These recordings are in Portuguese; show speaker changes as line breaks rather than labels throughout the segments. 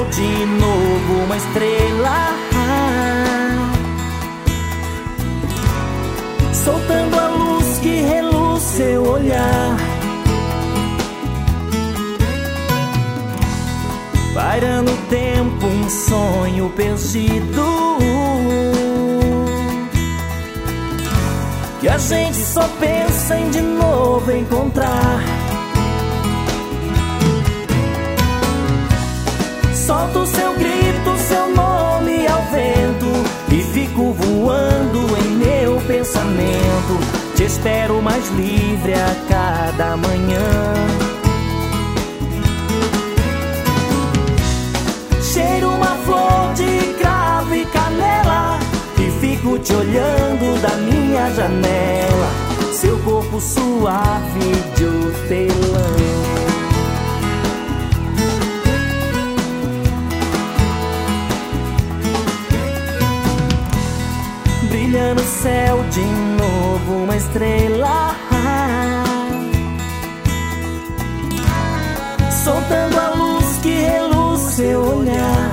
céu de novo uma estrela, soltando a luz que reluz seu olhar, pairando o tempo, um sonho perdido, que a gente só pensa em de novo encontrar. Solto o seu grito, seu nome ao vento, e fico voando em meu pensamento. Te espero mais livre a cada manhã. Cheiro uma flor de cravo e canela, e fico te olhando da minha janela. Seu corpo suave de hortelã, brilha no céu de novo uma estrela, soltando a luz que reluz seu olhar,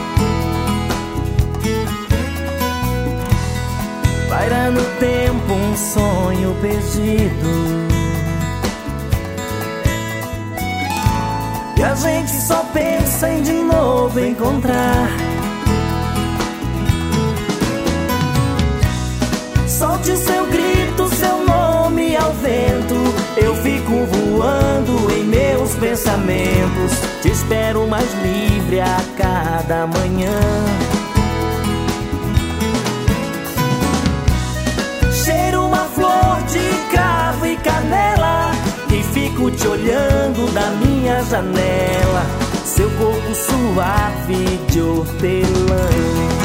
pairando o tempo, um sonho perdido, e a gente só pensa em de novo encontrar. Solte o seu grito, seu nome ao vento, eu fico voando em meus pensamentos. Te espero mais livre a cada manhã. Cheiro uma flor de cravo e canela, e fico te olhando da minha janela. Seu corpo suave de hortelã.